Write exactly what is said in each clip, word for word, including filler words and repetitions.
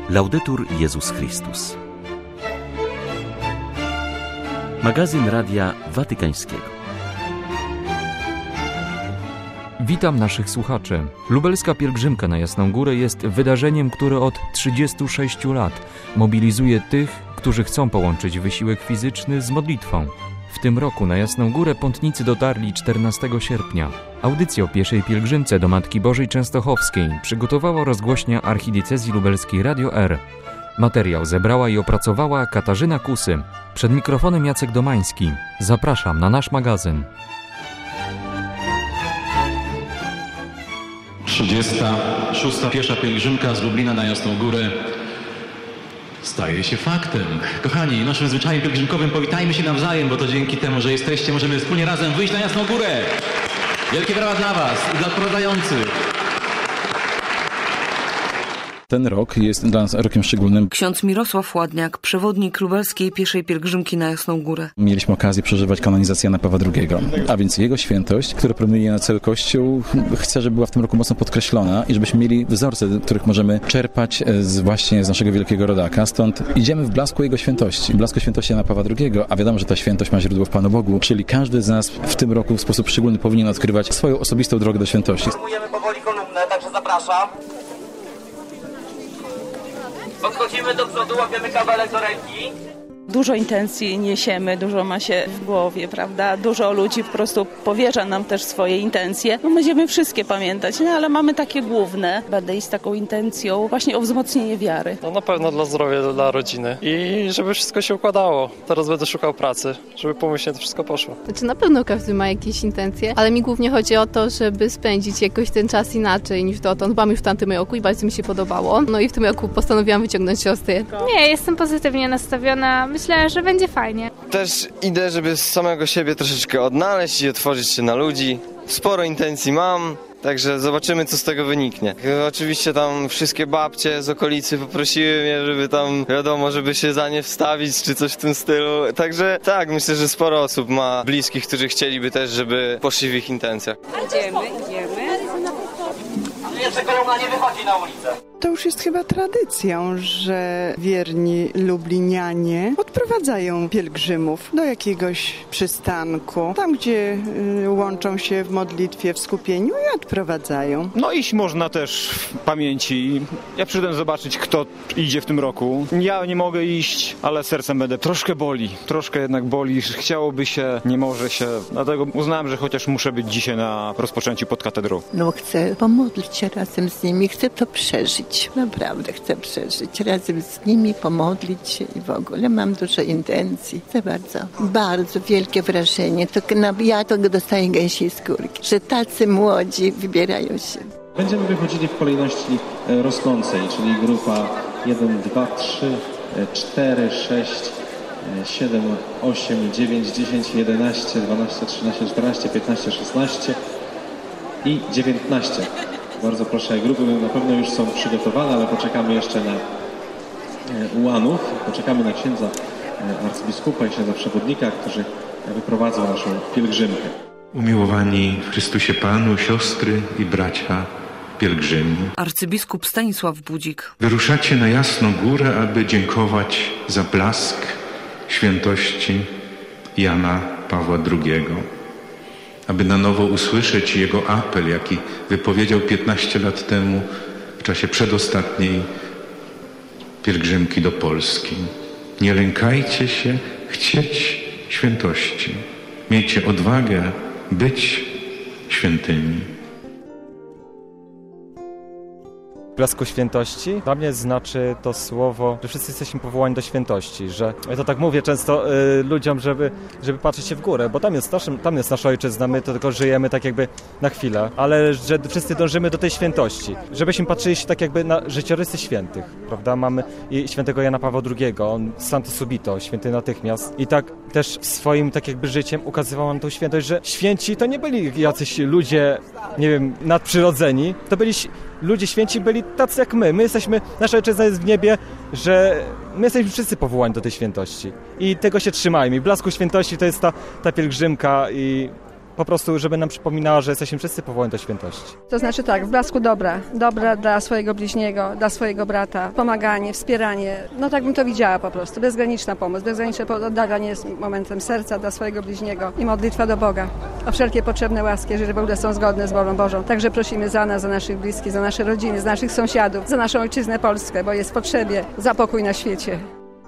Laudetur Jezus Chrystus. Magazyn Radia Watykańskiego. Witam naszych słuchaczy. Lubelska pielgrzymka na Jasną Górę jest wydarzeniem, które od trzydziestu sześciu lat mobilizuje tych, którzy chcą połączyć wysiłek fizyczny z modlitwą. W tym roku na Jasną Górę pątnicy dotarli czternastego sierpnia. Audycję o pieszej pielgrzymce do Matki Bożej Częstochowskiej przygotowała rozgłośnia archidiecezji lubelskiej Radio R. Materiał zebrała i opracowała Katarzyna Kusy. Przed mikrofonem Jacek Domański. Zapraszam na nasz magazyn. trzydziesta szósta piesza pielgrzymka z Lublina na Jasną Górę staje się faktem. Kochani, naszym zwyczajem pielgrzymkowym powitajmy się nawzajem, bo to dzięki temu, że jesteście, możemy wspólnie razem wyjść na Jasną Górę. Wielkie brawa dla Was i dla odprowadzających. Ten rok jest dla nas rokiem szczególnym. Ksiądz Mirosław Ładniak, przewodnik lubelskiej pieszej pielgrzymki na Jasną Górę. Mieliśmy okazję przeżywać kanonizację Jana Pawła drugiego, a więc jego świętość, która promieniuje na cały Kościół, chcę, żeby była w tym roku mocno podkreślona i żebyśmy mieli wzorce, których możemy czerpać z właśnie z naszego wielkiego rodaka. Stąd idziemy w blasku jego świętości, w blasku świętości Jana Pawła drugiego, a wiadomo, że ta świętość ma źródło w Panu Bogu, czyli każdy z nas w tym roku w sposób szczególny powinien odkrywać swoją osobistą drogę do świętości. Formujemy powoli kolumnę, także zapraszam. Podchodzimy do przodu, łapiemy kabelek do ręki. Dużo intencji niesiemy, dużo ma się w głowie, prawda? Dużo ludzi po prostu powierza nam też swoje intencje. No będziemy wszystkie pamiętać, no ale mamy takie główne. Będę iść z taką intencją właśnie o wzmocnienie wiary. No na pewno dla zdrowia, dla rodziny i żeby wszystko się układało. Teraz będę szukał pracy, żeby pomyślnie to wszystko poszło. Znaczy na pewno każdy ma jakieś intencje, ale mi głównie chodzi o to, żeby spędzić jakoś ten czas inaczej niż dotąd. Byłam już w tamtym roku i bardzo mi się podobało. No i w tym roku postanowiłam wyciągnąć siostrę. Nie, jestem pozytywnie nastawiona. Myślę, że będzie fajnie. Też idę, żeby z samego siebie troszeczkę odnaleźć i otworzyć się na ludzi. Sporo intencji mam, także zobaczymy, co z tego wyniknie. Oczywiście tam wszystkie babcie z okolicy poprosiły mnie, żeby tam, wiadomo, żeby się za nie wstawić, czy coś w tym stylu. Także tak, myślę, że sporo osób ma bliskich, którzy chcieliby też, żeby poszli w ich intencjach. Idziemy, idziemy. Jeszcze kolumna nie wychodzi na ulicę. To już jest chyba tradycją, że wierni lublinianie odprowadzają pielgrzymów do jakiegoś przystanku, tam gdzie y, łączą się w modlitwie, w skupieniu i odprowadzają. No iść można też w pamięci. Ja przyszedłem zobaczyć, kto idzie w tym roku. Ja nie mogę iść, ale sercem będę. Troszkę boli, troszkę jednak boli. Chciałoby się, nie może się. Dlatego uznałem, że chociaż muszę być dzisiaj na rozpoczęciu pod katedrą. No chcę pomodlić się razem z nimi, chcę to przeżyć. Naprawdę chcę przeżyć, razem z nimi pomodlić się i w ogóle mam dużo intencji. Chcę bardzo, bardzo wielkie wrażenie. To, ja to dostaję gęsiej skórki, że tacy młodzi wybierają się. Będziemy wychodzili w kolejności rosnącej, czyli grupa jeden, dwa, trzy, cztery, sześć, siedem, osiem, dziewięć, dziesięć, jedenaście, dwanaście, trzynaście, czternaście, piętnaście, szesnaście i dziewiętnaście. Bardzo proszę, grupy na pewno już są przygotowane, ale poczekamy jeszcze na ułanów, poczekamy na księdza arcybiskupa i księdza przewodnika, którzy wyprowadzą naszą pielgrzymkę. Umiłowani w Chrystusie Panu, siostry i bracia pielgrzymi. Arcybiskup Stanisław Budzik. Wyruszacie na Jasną Górę, aby dziękować za blask świętości Jana Pawła drugiego. Aby na nowo usłyszeć jego apel, jaki wypowiedział piętnaście lat temu w czasie przedostatniej pielgrzymki do Polski. Nie lękajcie się chcieć świętości. Miejcie odwagę być świętymi. Blasku świętości dla mnie znaczy to słowo, że wszyscy jesteśmy powołani do świętości, że ja to tak mówię często y, ludziom, żeby, żeby patrzeć się w górę, bo tam jest, naszym, tam jest nasz ojczyzna, my to tylko żyjemy tak jakby na chwilę, ale że wszyscy dążymy do tej świętości, żebyśmy patrzyli się tak jakby na życiorysy świętych, prawda? Mamy i świętego Jana Pawła drugiego, on Santo Subito, święty natychmiast i tak też swoim tak jakby życiem ukazywał nam tą świętość, że święci to nie byli jacyś ludzie, nie wiem, nadprzyrodzeni, to byli ludzie święci byli tacy jak my. My jesteśmy, nasza ojczyzna jest w niebie, że my jesteśmy wszyscy powołani do tej świętości. I tego się trzymajmy. I blasku świętości to jest ta, ta pielgrzymka i po prostu, żeby nam przypominała, że jesteśmy wszyscy powołani do świętości. To znaczy tak, w blasku dobra, dobra dla swojego bliźniego, dla swojego brata, pomaganie, wspieranie, no tak bym to widziała po prostu, bezgraniczna pomoc, bezgraniczne oddawanie jest momentem serca dla swojego bliźniego i modlitwa do Boga o wszelkie potrzebne łaski, jeżeli w ogóle są zgodne z wolą Bożą. Także prosimy za nas, za naszych bliskich, za nasze rodziny, za naszych sąsiadów, za naszą ojczyznę Polskę, bo jest w potrzebie, za pokój na świecie.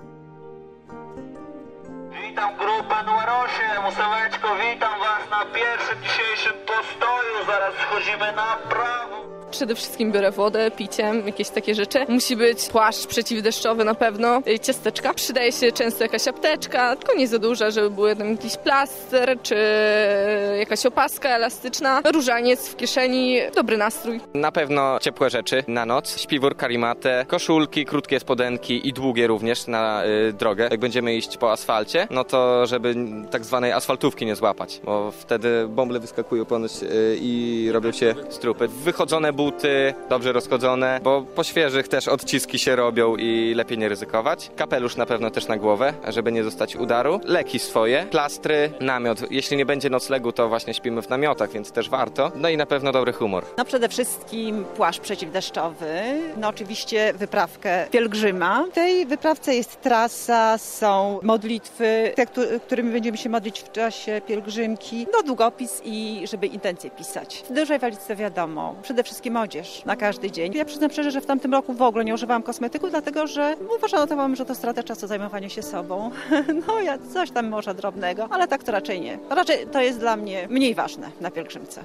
Witam grupę numer osiem, ósemeczko, witam Was na pierwszym dzisiejszym postoju, zaraz wchodzimy na prawo. Przede wszystkim biorę wodę, picie, jakieś takie rzeczy. Musi być płaszcz przeciwdeszczowy na pewno, ciasteczka. Przydaje się często jakaś apteczka, tylko nie za duża, żeby był tam jakiś plaster, czy jakaś opaska elastyczna. Różaniec w kieszeni, dobry nastrój. Na pewno ciepłe rzeczy na noc, śpiwór, karimatę, koszulki, krótkie spodenki i długie również na y, drogę. Jak będziemy iść po asfalcie, no to żeby tak zwanej asfaltówki nie złapać, bo wtedy bąble wyskakują ponoć y, i robią się strupy. Wychodzone buty, dobrze rozchodzone, bo po świeżych też odciski się robią i lepiej nie ryzykować. Kapelusz na pewno też na głowę, żeby nie dostać udaru. Leki swoje, plastry, namiot. Jeśli nie będzie noclegu, to właśnie śpimy w namiotach, więc też warto. No i na pewno dobry humor. No przede wszystkim płaszcz przeciwdeszczowy, no oczywiście wyprawkę pielgrzyma. W tej wyprawce jest trasa, są modlitwy, te, którymi będziemy się modlić w czasie pielgrzymki, no długopis i żeby intencje pisać. W dużej walizce wiadomo, przede wszystkim odzież na każdy dzień. Ja przyznam szczerze, że w tamtym roku w ogóle nie używałam kosmetyku, dlatego że uważałam, że to strata czasu zajmowanie się sobą. No ja coś tam może drobnego, ale tak to raczej nie. Raczej to jest dla mnie mniej ważne na pielgrzymce.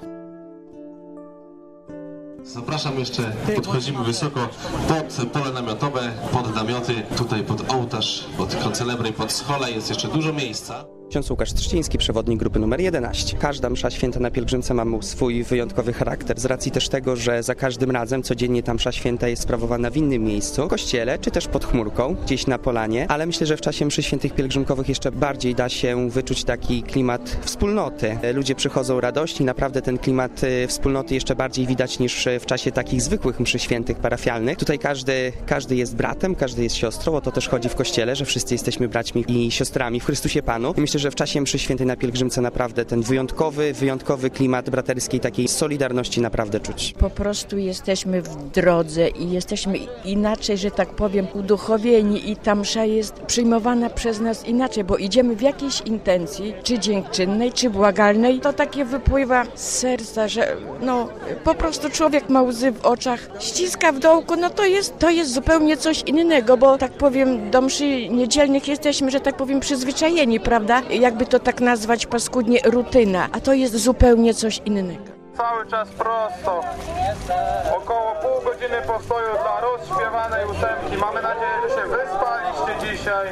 Zapraszam jeszcze, podchodzimy wysoko pod pole namiotowe, pod namioty, tutaj pod ołtarz, pod koncelebrę i pod scholę jest jeszcze dużo miejsca. Ksiądz Łukasz Trzciński, przewodnik grupy numer jedenaście. Każda msza święta na pielgrzymce ma swój wyjątkowy charakter, z racji też tego, że za każdym razem codziennie ta msza święta jest sprawowana w innym miejscu, w kościele, czy też pod chmurką, gdzieś na polanie, ale myślę, że w czasie mszy świętych pielgrzymkowych jeszcze bardziej da się wyczuć taki klimat wspólnoty. Ludzie przychodzą radośni, naprawdę ten klimat wspólnoty jeszcze bardziej widać niż w czasie takich zwykłych mszy świętych parafialnych. Tutaj każdy, każdy jest bratem, każdy jest siostrą, o to też chodzi w kościele, że wszyscy jesteśmy braćmi i siostrami w Chrystusie Panu. I myślę, że w czasie mszy świętej na pielgrzymce naprawdę ten wyjątkowy, wyjątkowy klimat braterskiej takiej solidarności naprawdę czuć. Po prostu jesteśmy w drodze i jesteśmy inaczej, że tak powiem, uduchowieni i ta msza jest przyjmowana przez nas inaczej, bo idziemy w jakiejś intencji, czy dziękczynnej, czy błagalnej. To takie wypływa z serca, że no po prostu człowiek ma łzy w oczach, ściska w dołku, no to jest, to jest zupełnie coś innego, bo tak powiem do mszy niedzielnych jesteśmy, że tak powiem przyzwyczajeni, prawda? Jakby to tak nazwać paskudnie, rutyna, a to jest zupełnie coś innego. Cały czas prosto. Około pół godziny postoju dla rozśpiewanej ósemki. Mamy nadzieję, że się wyspaliście dzisiaj.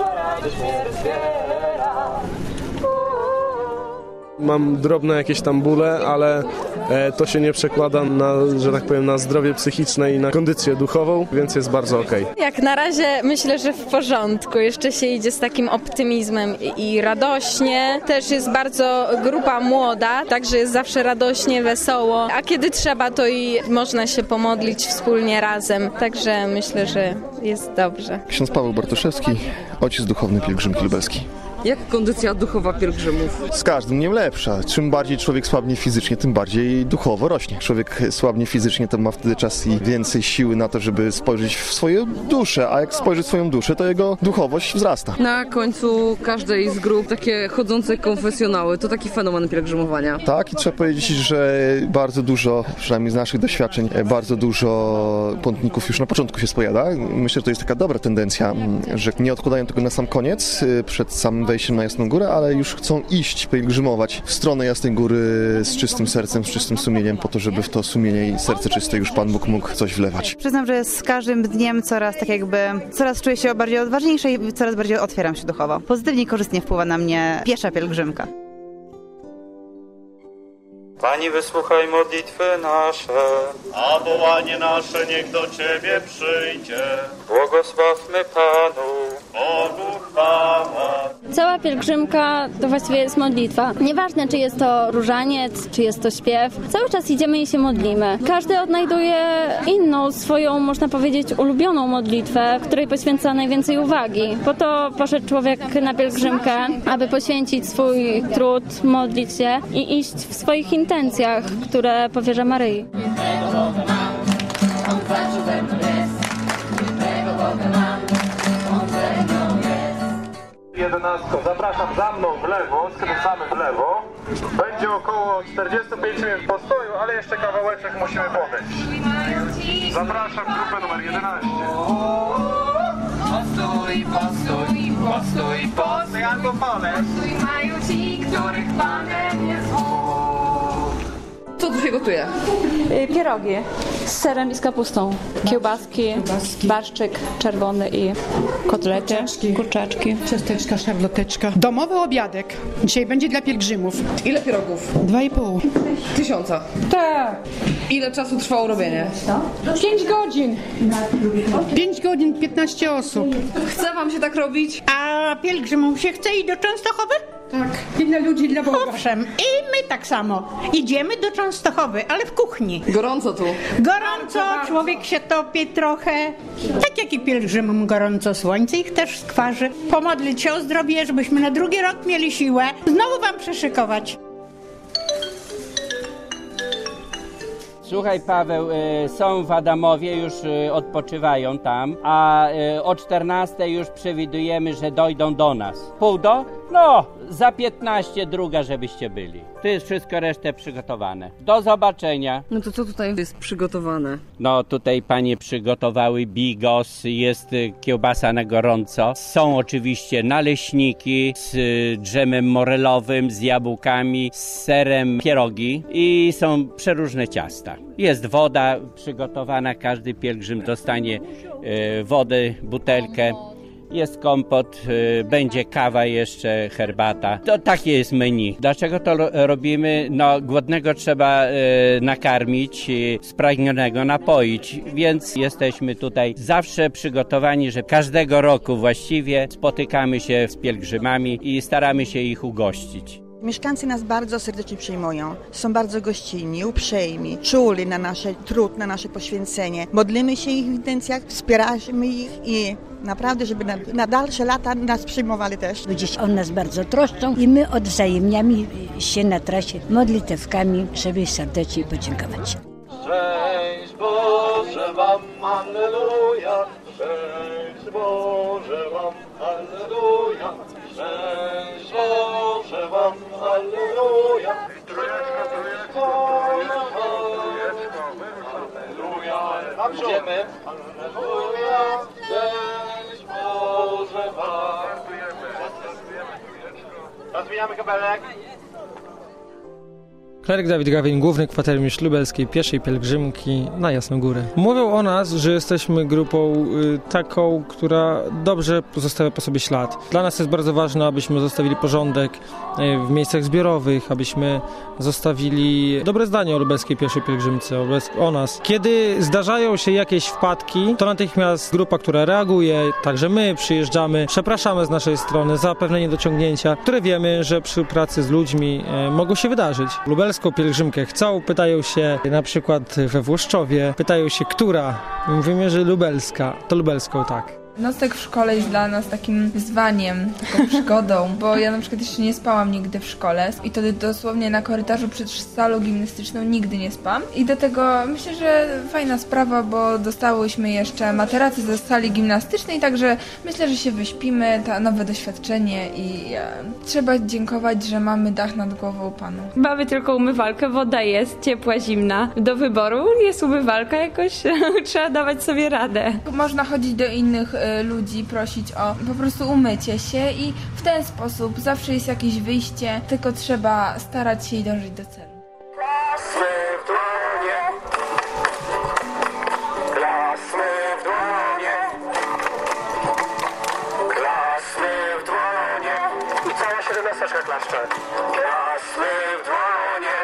Mam drobne jakieś tam bóle, ale e, to się nie przekłada na, że tak powiem, na zdrowie psychiczne i na kondycję duchową, więc jest bardzo okej. Jak na razie myślę, że w porządku. Jeszcze się idzie z takim optymizmem i, i radośnie. Też jest bardzo grupa młoda, także jest zawsze radośnie, wesoło. A kiedy trzeba, to i można się pomodlić wspólnie razem. Także myślę, że jest dobrze. Ksiądz Paweł Bartoszewski, ojciec duchowny pielgrzymki lubelskiej. Jak kondycja duchowa pielgrzymów? Z każdym dniem lepsza. Czym bardziej człowiek słabnie fizycznie, tym bardziej duchowo rośnie. Człowiek słabnie fizycznie, to ma wtedy czas i więcej siły na to, żeby spojrzeć w swoją duszę, a jak spojrzy w swoją duszę, to jego duchowość wzrasta. Na końcu każdej z grup takie chodzące konfesjonały, to taki fenomen pielgrzymowania. Tak, i trzeba powiedzieć, że bardzo dużo, przynajmniej z naszych doświadczeń, bardzo dużo pątników już na początku się spowiada. Myślę, że to jest taka dobra tendencja, że nie odkładają tego na sam koniec, przed samym wejściem na Jasną Górę, ale już chcą iść, pielgrzymować w stronę Jasnej Góry z czystym sercem, z czystym sumieniem, po to, żeby w to sumienie i serce czyste już Pan Bóg mógł coś wlewać. Przyznam, że z każdym dniem coraz tak jakby, coraz czuję się bardziej odważniejsza i coraz bardziej otwieram się duchowo. Pozytywnie i korzystnie wpływa na mnie piesza pielgrzymka. Pani, wysłuchaj modlitwy nasze, a wołanie nasze niech do Ciebie przyjdzie. Błogosławmy Panu, Bogu chwała. Cała pielgrzymka to właściwie jest modlitwa. Nieważne, czy jest to różaniec, czy jest to śpiew. Cały czas idziemy i się modlimy. Każdy odnajduje inną, swoją, można powiedzieć, ulubioną modlitwę, której poświęca najwięcej uwagi. Po to poszedł człowiek na pielgrzymkę, aby poświęcić swój trud, modlić się i iść w swoich intencjach, które powierza Maryi. jedenastką. Zapraszam za mną w lewo, skręcamy w lewo. Będzie około czterdzieści pięć minut postoju, ale jeszcze kawałeczek musimy podejść. Zapraszam grupę numer jedenaście. Postój, postój, postój, postój, albo poleć. Postój mają ci, których Panem jest Bóg. Co tu się gotuje? Pierogi z serem i z kapustą, kiełbaski, Kiełbaski. barszczyk czerwony i kotlety, kurczaczki, kurczaczki. Ciasteczka, szarloteczka. Domowy obiadek. Dzisiaj będzie dla pielgrzymów. Ile pierogów? Dwa i pół. Tysiąca? Tak. Ile czasu trwało robienie? Pięć godzin. Pięć godzin, piętnaście osób. Chce wam się tak robić? A pielgrzymom się chce i do Częstochowy? Tak. I dla ludzi, dla Boga. Owszem. I my tak samo. Idziemy do Częstochowy, ale w kuchni. Gorąco tu. Gorąco, człowiek się topi trochę. Tak jak i pielgrzymom gorąco, słońce ich też skwarzy. Pomodlić się o zdrowie, żebyśmy na drugi rok mieli siłę. Znowu wam przyszykować. Słuchaj, Paweł, są w Adamowie, już odpoczywają tam, a o czternastej już przewidujemy, że dojdą do nas. Pół do? No, za piętnaście druga, żebyście byli. Tu jest wszystko resztę przygotowane. Do zobaczenia. No to co tutaj jest przygotowane? No tutaj panie przygotowały bigos, jest kiełbasa na gorąco. Są oczywiście naleśniki z dżemem morelowym, z jabłkami, z serem, pierogi i są przeróżne ciasta. Jest woda przygotowana, każdy pielgrzym dostanie e, wodę, butelkę. Jest kompot, y, będzie kawa jeszcze, herbata. To takie jest menu. Dlaczego to ro- robimy? No, głodnego trzeba y, nakarmić, y, spragnionego napoić, więc jesteśmy tutaj zawsze przygotowani, że każdego roku właściwie spotykamy się z pielgrzymami i staramy się ich ugościć. Mieszkańcy nas bardzo serdecznie przyjmują. Są bardzo gościnni, uprzejmi, czuli na nasz trud, na nasze poświęcenie. Modlimy się ich w intencjach, wspieramy ich i naprawdę, żeby na, na dalsze lata nas przyjmowali też. Ludzie się o nas bardzo troszczą i my odwzajemniamy się na trasie modlitewkami, żeby serdecznie podziękować. Szczęść Boże wam, alleluja, szczęść Boże wam, alleluja, szczęść Boże wam, alleluja. Trójeczka, trójeczka, trójeczka, alleluja. Idziemy. Alleluja, szczęść Boże wam. Rozwijamy kabelek. Kleryk Dawid Gawin, główny kwatermistrz lubelskiej pierwszej pielgrzymki na Jasną Górę. Mówią o nas, że jesteśmy grupą y, taką, która dobrze pozostawia po sobie ślad. Dla nas jest bardzo ważne, abyśmy zostawili porządek y, w miejscach zbiorowych, abyśmy zostawili dobre zdanie o lubelskiej pierwszej pielgrzymce, o, o nas. Kiedy zdarzają się jakieś wpadki, to natychmiast grupa, która reaguje, także my przyjeżdżamy, przepraszamy z naszej strony za pewne niedociągnięcia, które wiemy, że przy pracy z ludźmi y, mogą się wydarzyć. Lubelską pielgrzymkę chcą, pytają się na przykład we Włoszczowie, pytają się, która? Mówimy, że lubelska. To lubelską, tak. Nocleg w szkole jest dla nas takim wyzwaniem, taką przygodą, bo ja na przykład jeszcze nie spałam nigdy w szkole i wtedy dosłownie na korytarzu przed salą gimnastyczną nigdy nie spałam i do tego myślę, że fajna sprawa, bo dostałyśmy jeszcze materacy ze sali gimnastycznej, także myślę, że się wyśpimy, to nowe doświadczenie i e, trzeba dziękować, że mamy dach nad głową Panu. Mamy tylko umywalkę, woda jest ciepła, zimna. Do wyboru jest umywalka, jakoś trzeba dawać sobie radę. Można chodzić do innych ludzi, prosić o po prostu umycie się i w ten sposób zawsze jest jakieś wyjście, tylko trzeba starać się i dążyć do celu. Klasmy w dłonie, klasmy w dłonie, klasmy w dłonie i cała siedemnasteczka klaszcze. Klasmy w dłonie,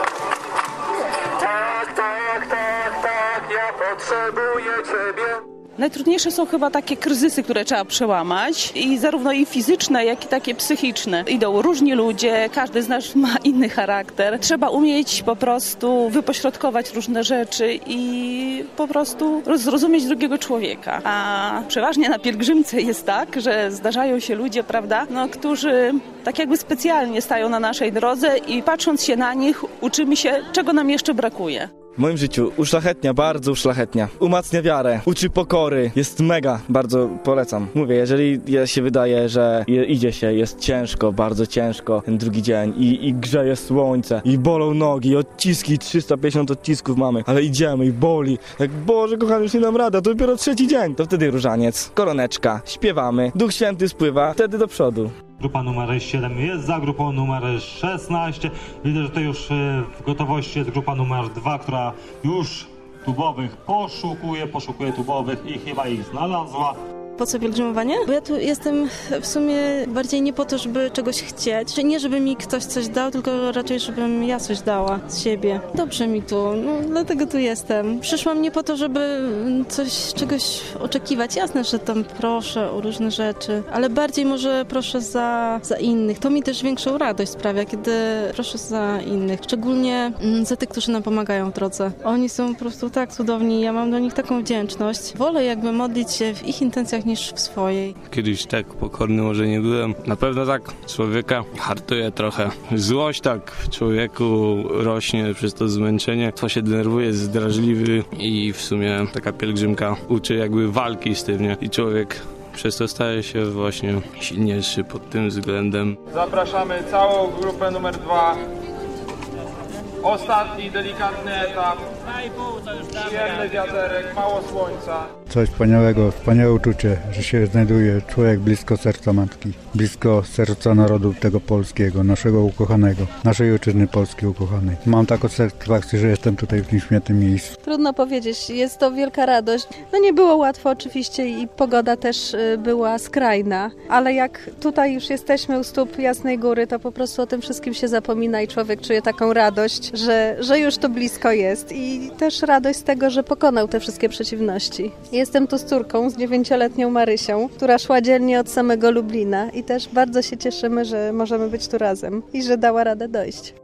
tak, tak, tak, tak, ja potrzebuję Ciebie. Najtrudniejsze są chyba takie kryzysy, które trzeba przełamać i zarówno i fizyczne, jak i takie psychiczne. Idą różni ludzie, każdy z nas ma inny charakter. Trzeba umieć po prostu wypośrodkować różne rzeczy i po prostu zrozumieć drugiego człowieka. A przeważnie na pielgrzymce jest tak, że zdarzają się ludzie, prawda, no, którzy tak jakby specjalnie stają na naszej drodze i patrząc się na nich uczymy się, czego nam jeszcze brakuje. W moim życiu uszlachetnia, bardzo uszlachetnia. Umacnia wiarę, uczy pokory. Jest mega, bardzo polecam. Mówię, jeżeli się wydaje, że idzie się, jest ciężko, bardzo ciężko ten drugi dzień i, i grzeje słońce i bolą nogi, odciski, trzysta pięćdziesiąt odcisków mamy, ale idziemy i boli. Jak Boże kochany, już nie dam rady, to dopiero trzeci dzień. To wtedy różaniec, koroneczka, śpiewamy, Duch Święty spływa, wtedy do przodu. Grupa numer siedem jest za grupą numer szesnaście. Widzę, że to już w gotowości jest grupa numer dwa, która już tubowych poszukuje, poszukuje tubowych i chyba ich znalazła. Po co pielgrzymowanie? Bo ja tu jestem w sumie bardziej nie po to, żeby czegoś chcieć. Nie, żeby mi ktoś coś dał, tylko raczej, żebym ja coś dała z siebie. Dobrze mi tu, no dlatego tu jestem. Przyszłam nie po to, żeby coś, czegoś oczekiwać. Jasne, że tam proszę o różne rzeczy, ale bardziej może proszę za, za innych. To mi też większą radość sprawia, kiedy proszę za innych. Szczególnie za tych, którzy nam pomagają w drodze. Oni są po prostu tak cudowni, ja mam do nich taką wdzięczność. Wolę jakby modlić się w ich intencjach niż w swojej. Kiedyś tak pokorny może nie byłem. Na pewno tak człowieka hartuje trochę. Złość tak w człowieku rośnie przez to zmęczenie. To się denerwuje, jest drażliwy i w sumie taka pielgrzymka uczy jakby walki z tym, nie? I człowiek przez to staje się właśnie silniejszy pod tym względem. Zapraszamy całą grupę numer dwa. Ostatni delikatny etap. Przyjemny wiaterek, mało słońca. Coś wspaniałego, wspaniałe uczucie, że się znajduje człowiek blisko serca matki, blisko serca narodu tego polskiego, naszego ukochanego, naszej ojczyzny Polski ukochanej. Mam taką satysfakcję, że jestem tutaj w tym świętym miejscu. Trudno powiedzieć, jest to wielka radość. No nie było łatwo oczywiście i pogoda też była skrajna, ale jak tutaj już jesteśmy u stóp Jasnej Góry, to po prostu o tym wszystkim się zapomina i człowiek czuje taką radość, że, że już to blisko jest i też radość z tego, że pokonał te wszystkie przeciwności. Jestem tu z córką, z dziewięcioletnią Marysią, która szła dzielnie od samego Lublina i też bardzo się cieszymy, że możemy być tu razem i że dała radę dojść.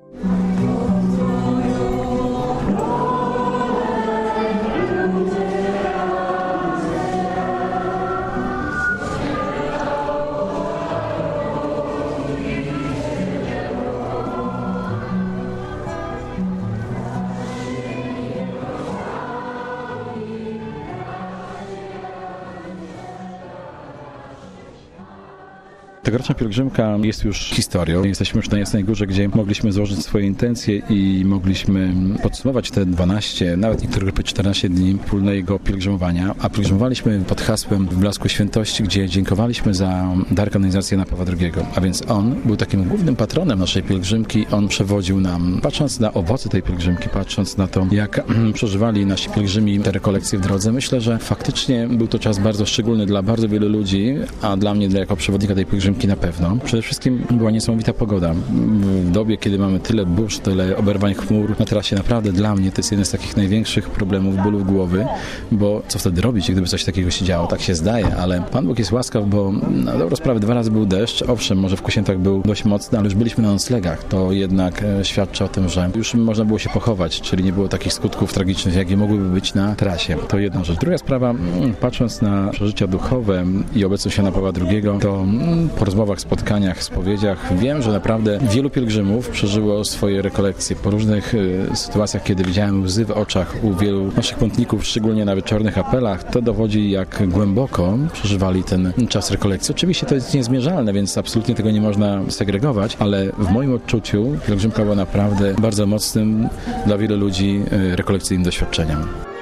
Tegoroczna pielgrzymka jest już historią. Jesteśmy już na Jasnej Górze, gdzie mogliśmy złożyć swoje intencje i mogliśmy podsumować te dwanaście, nawet niektóre grupy czternaście dni wspólnego pielgrzymowania, a pielgrzymowaliśmy pod hasłem W blasku świętości, gdzie dziękowaliśmy za dar kanonizacji Jana Pawła drugiego. A więc on był takim głównym patronem naszej pielgrzymki. On przewodził nam, patrząc na owoce tej pielgrzymki, patrząc na to, jak przeżywali nasi pielgrzymi te rekolekcje w drodze, myślę, że faktycznie był to czas bardzo szczególny dla bardzo wielu ludzi, a dla mnie, jako przewodnika tej pielgrzymki na pewno. Przede wszystkim była niesamowita pogoda. W dobie, kiedy mamy tyle burz, tyle oberwań chmur na trasie, naprawdę dla mnie to jest jeden z takich największych problemów, bólów głowy, bo co wtedy robić, gdyby coś takiego się działo? Tak się zdaje, ale Pan Bóg jest łaskaw, bo na dobrą sprawę dwa razy był deszcz. Owszem, może w Kosiętach był dość mocny, ale już byliśmy na noclegach. To jednak świadczy o tym, że już można było się pochować, czyli nie było takich skutków tragicznych, jakie mogłyby być na trasie. To jedna rzecz. Druga sprawa, patrząc na przeżycia duchowe i obecność Jana Pawła drugiego, to po rozmowach, spotkaniach, spowiedziach wiem, że naprawdę wielu pielgrzymów przeżyło swoje rekolekcje po różnych y, sytuacjach, kiedy widziałem łzy w oczach u wielu naszych pątników, szczególnie na wieczornych apelach. To dowodzi, jak głęboko przeżywali ten czas rekolekcji. Oczywiście to jest niezmierzalne, więc absolutnie tego nie można segregować, ale w moim odczuciu pielgrzymka była naprawdę bardzo mocnym dla wielu ludzi y, rekolekcyjnym doświadczeniem.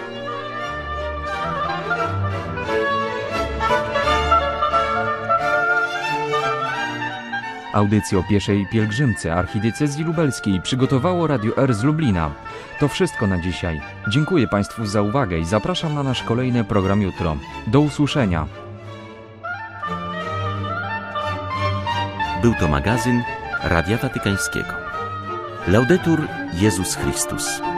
Audycję o pieszej pielgrzymce archidiecezji lubelskiej przygotowało Radio R z Lublina. To wszystko na dzisiaj. Dziękuję Państwu za uwagę i zapraszam na nasz kolejny program jutro. Do usłyszenia. Był to magazyn Radia Watykańskiego. Laudetur Jezus Chrystus.